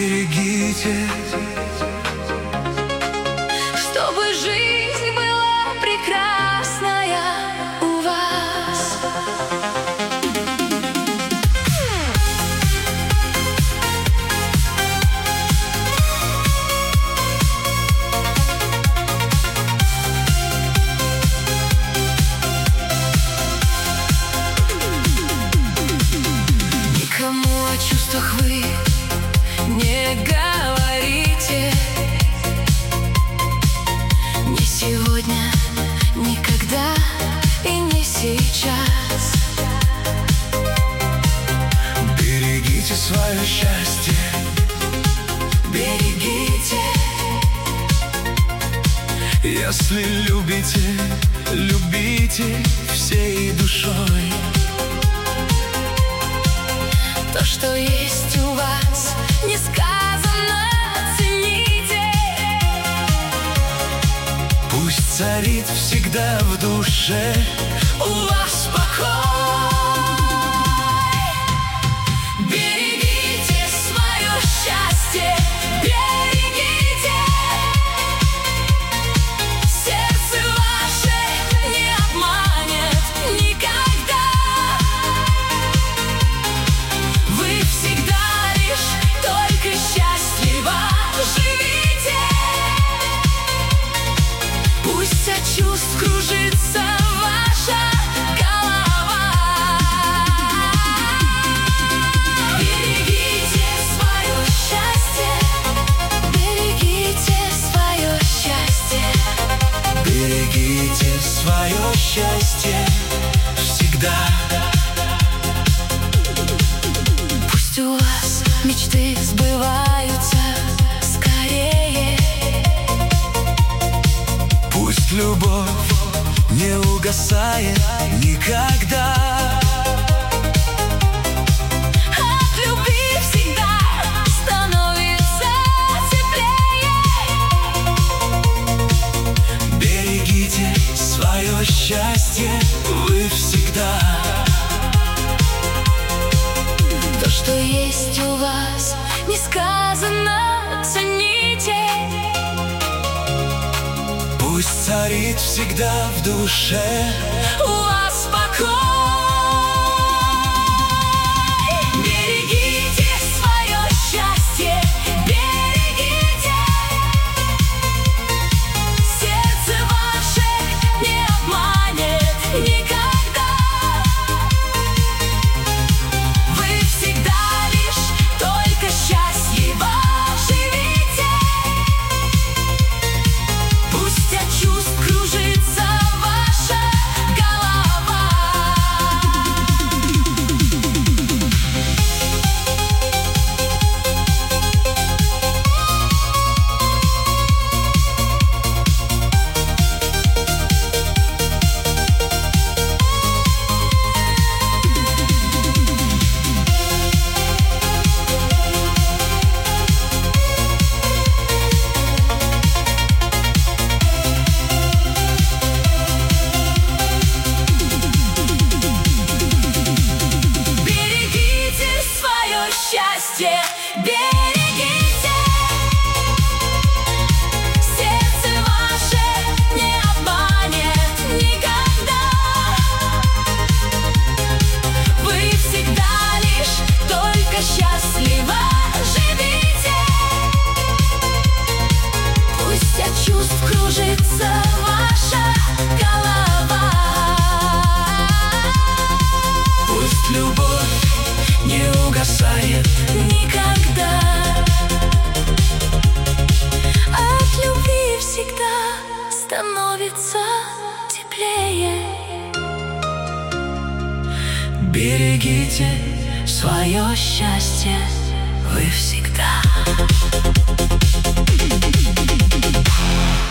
берегите, чтобы жизнь была прекрасная у вас. Никому о чувствах вы не говорите. Не сегодня, никогда и не сейчас. берегите свое счастье, Берегите, если любите, любите всей душой. то, что есть у вас, несказанно цените. Пусть царит всегда в душе У вас покой. Берегите свое счастье, берегите. Сердце ваше не обманет никогда. Вы всегда лишь только счастливо живите. Пусть от чувств кружится ваша голова. Берегите свое счастье, берегите свое счастье. берегите свое счастье всегда. Пусть у вас мечты сбываются скорее. Пусть любовь не угасает никогда. От любви всегда становится теплее. Берегите свое счастье вы всегда. То, что есть у вас, несказанно цените. Пусть царит всегда в душе У вас покой. Берегите свое счастье, берегите. Сердце ваше не обманет никогда. Вы всегда лишь только счастливо живите. Пусть от чувств кружится ваша голова. Берегите свое счастье, берегите. Сердце ваше не обманет никогда. Вы всегда лишь только счастливо живите. Пусть от чувств кружится ваша голова. Пусть любовь не угасает Никогда. От любви всегда становится теплее. Берегите Свое счастье вы всегда.